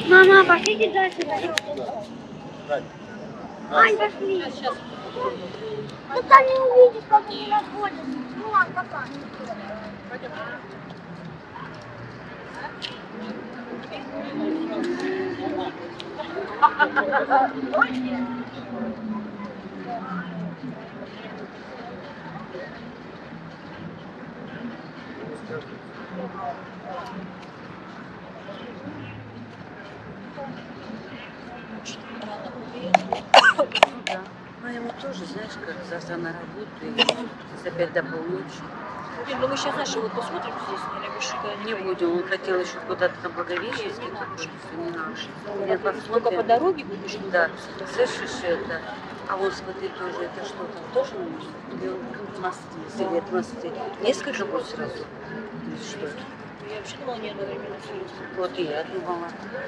Мама, пошлите дальше. Ань, пошли. Ты там не увидишь, как они находятся. Ну ладно, пока. Да. Ну ему тоже, знаешь, как завтра на работу и опять до полночи. Блин, ну мы сейчас, знаешь, вот посмотрим здесь, наверное, больше никуда Не будем, он хотел еще куда-то на Благовещенске, Не надо. не надо. Только Я по посмотрим. дороге будешь? Да, слышишь это? А вот смотри, тоже это что там тоже нужно? Или он мосты, совет мосты. Несколько будет сразу? Или что? Я вообще думала, не одновременно все. Вот и я думала.